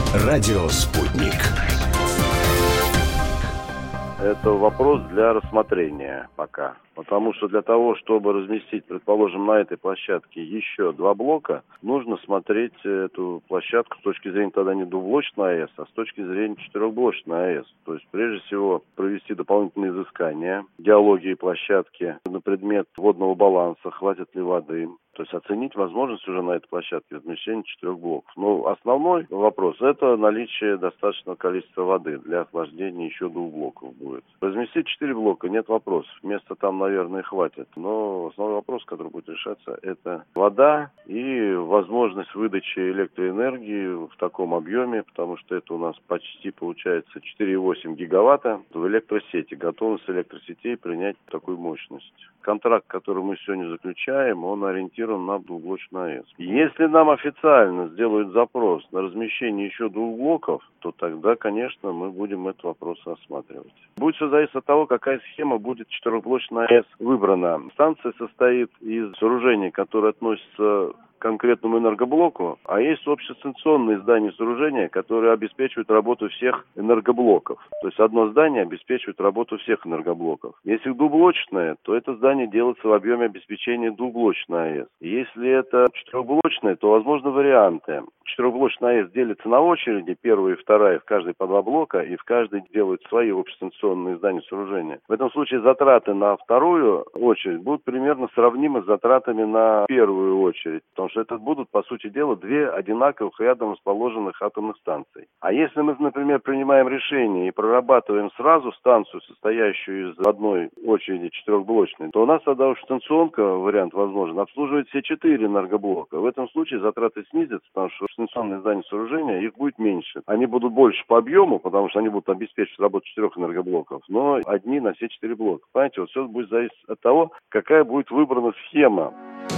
Радио «Спутник». Это вопрос для рассмотрения пока. Потому что для того, чтобы разместить, предположим, на этой площадке еще 2 блока, нужно смотреть эту площадку с точки зрения тогда не двублочной АЭС, а с точки зрения 4-блочной АЭС. То есть, прежде всего, провести дополнительные изыскания, геологии площадки на предмет водного баланса, хватит ли воды. То есть оценить возможность уже на этой площадке размещения 4 блоков. Но основной вопрос – это наличие достаточного количества воды для охлаждения еще 2 блоков будет. Разместить 4 блока – нет вопросов. Места там, наверное, хватит. Но основной вопрос, который будет решаться, это вода и возможность выдачи электроэнергии в таком объеме, потому что это у нас почти получается 4,8 гигаватта в электросети. Готовность электросетей принять такую мощность. Контракт, который мы сегодня заключаем, он ориентирован на двублочную АЭС. Если нам официально сделают запрос на размещение еще 2 блоков, то тогда, конечно, мы будем этот вопрос рассматривать. Будет все зависеть от того, какая схема будет 4-блочная АЭС выбрана. Станция состоит из сооружений, которые относятся к конкретному энергоблоку, а есть общестанционные здания сооружения, которые обеспечивают работу всех энергоблоков. То есть одно здание обеспечивает работу всех энергоблоков. Если двублочное, то это здание делается в объеме обеспечения двублочной АЭС. Если это 4-блочное, то возможны варианты. 4-блочная АЭС делится на очереди, первая и вторая, в каждой по 2 блока, и в каждой делают свои общестанционные здания сооружения. В этом случае затраты на вторую очередь будут примерно сравнимы с затратами на первую очередь, потому что это будут, по сути дела, 2 одинаковых рядом расположенных атомных станций. А если мы, например, принимаем решение и прорабатываем сразу станцию, состоящую из одной очереди 4-блочной, то у нас тогда уж станционка, вариант возможен, обслуживает все 4 энергоблока. В этом случае затраты снизятся, потому что станционные здания сооружения, их будет меньше. Они будут больше по объему, потому что они будут обеспечивать работу 4 энергоблоков, но одни на все 4 блока. Понимаете, вот все будет зависеть от того, какая будет выбрана схема.